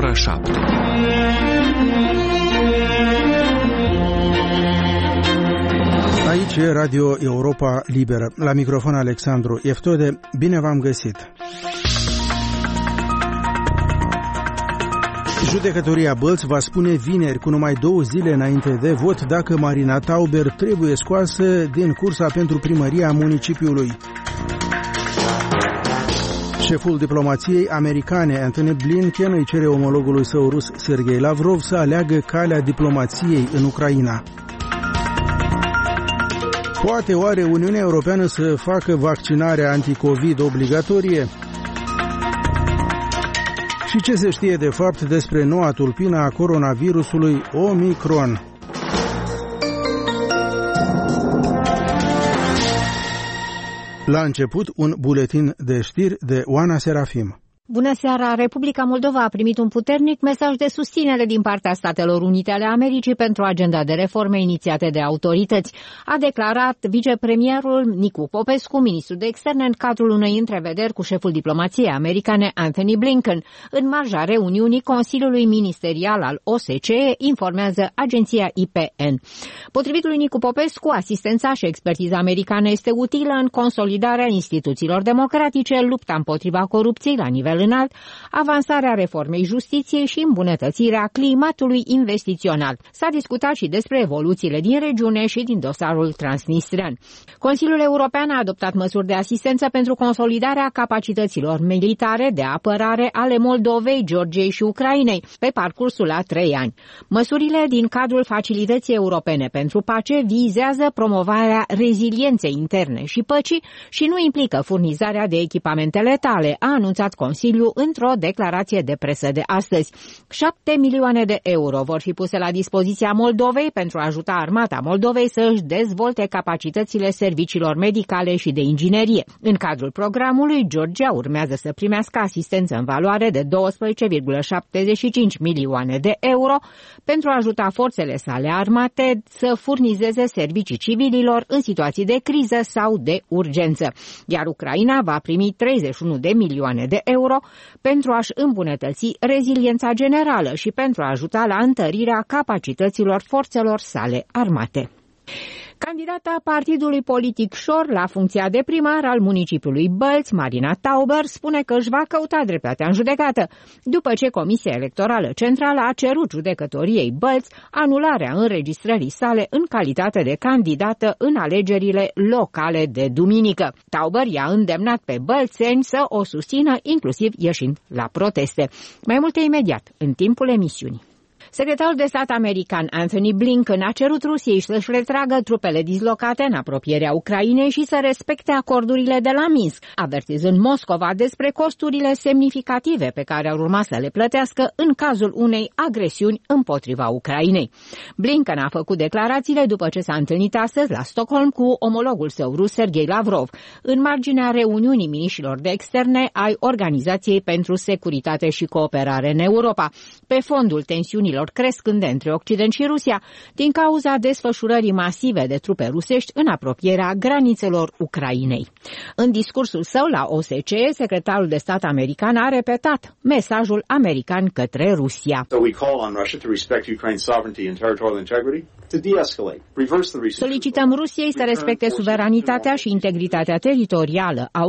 ora 7. Aici e Radio Europa Liberă. La microfon Alexandru Eftode. Bine v-am găsit. Judecătoria Bălți va spune vineri, cu numai 2 zile înainte de vot, dacă Marina Tauber trebuie scoasă din cursa pentru primăria municipiului. Șeful diplomației americane, Antony Blinken, îi cere omologului său rus, Sergei Lavrov, să aleagă calea diplomației în Ucraina. Poate oare Uniunea Europeană să facă vaccinarea anticovid obligatorie? Și ce se știe de fapt despre noua tulpină a coronavirusului Omicron? La început, un buletin de știri de Oana Serafim. Bună seara! Republica Moldova a primit un puternic mesaj de susținere din partea Statelor Unite ale Americii pentru agenda de reforme inițiate de autorități, a declarat vicepremierul Nicu Popescu, ministrul de externe, în cadrul unei întrevederi cu șeful diplomației americane Antony Blinken, în marja reuniunii Consiliului Ministerial al OSCE, informează agenția IPN. Potrivit lui Nicu Popescu, asistența și expertiza americană este utilă în consolidarea instituțiilor democratice, lupta împotriva corupției la nivel înalt, avansarea reformei justiției și îmbunătățirea climatului investițional. S-a discutat și despre evoluțiile din regiune și din dosarul transnistrian. Consiliul European a adoptat măsuri de asistență pentru consolidarea capacităților militare de apărare ale Moldovei, Georgiei și Ucrainei pe parcursul a 3 ani. Măsurile din cadrul Facilității Europene pentru Pace vizează promovarea rezilienței interne și păcii și nu implică furnizarea de echipamente letale, a anunțat Consiliul într-o declarație de presă de astăzi. 7 milioane de euro vor fi puse la dispoziția Moldovei pentru a ajuta armata Moldovei să își dezvolte capacitățile serviciilor medicale și de inginerie. În cadrul programului, Georgia urmează să primească asistență în valoare de 12,75 milioane de euro pentru a ajuta forțele sale armate să furnizeze servicii civililor în situații de criză sau de urgență. Iar Ucraina va primi 31 de milioane de euro pentru a-și îmbunătăți reziliența generală și pentru a ajuta la întărirea capacităților forțelor sale armate. Candidata partidului politic Șor la funcția de primar al municipiului Bălți, Marina Tauber, spune că își va căuta dreptatea în judecată, după ce Comisia Electorală Centrală a cerut judecătoriei Bălți anularea înregistrării sale în calitate de candidată în alegerile locale de duminică. Tauber i-a îndemnat pe bălțeni să o susțină, inclusiv ieșind la proteste. Mai multe imediat, în timpul emisiunii. Secretarul de stat american Antony Blinken a cerut Rusiei să-și retragă trupele dislocate în apropierea Ucrainei și să respecte acordurile de la Minsk, avertizând Moscova despre costurile semnificative pe care ar urma să le plătească în cazul unei agresiuni împotriva Ucrainei. Blinken a făcut declarațiile după ce s-a întâlnit astăzi la Stockholm cu omologul său rus Sergei Lavrov, în marginea reuniunii miniștrilor de externe ai Organizației pentru Securitate și Cooperare în Europa, pe fondul tensiunilor crescânde între Occident și Rusia, din cauza desfășurării masive de trupe rusești în apropierea granițelor Ucrainei. În discursul său la OSCE, secretarul de stat american a repetat mesajul american către Rusia. Solicităm Rusiei să respecte suveranitatea și integritatea teritorială a